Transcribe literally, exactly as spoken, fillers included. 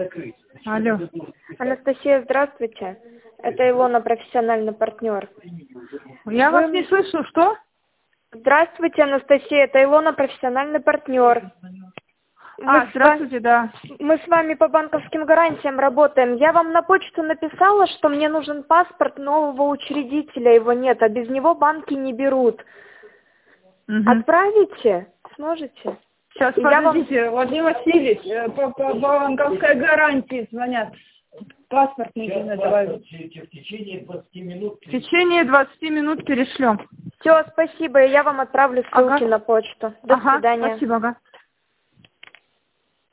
Алло. Анастасия, здравствуйте. Это Илона, профессиональный партнер. Я Вы... вас не слышу, что? Здравствуйте, Анастасия, это Илона, профессиональный партнер. Мы А, здравствуйте, с... да. Мы с вами по банковским гарантиям работаем. Я вам на почту написала, что мне нужен паспорт нового учредителя, его нет, а без него банки не берут. Угу. Отправите? Сможете? Сейчас, И я подождите, вам... Владимир Васильевич, э, по, по банковской гарантии звонят. Паспорт нужно добавить. В течение двадцати минут. В течение двадцати минут перешлем. Все, спасибо, и я вам отправлю ссылки Ага. на почту. До ага, свидания. Спасибо, ага.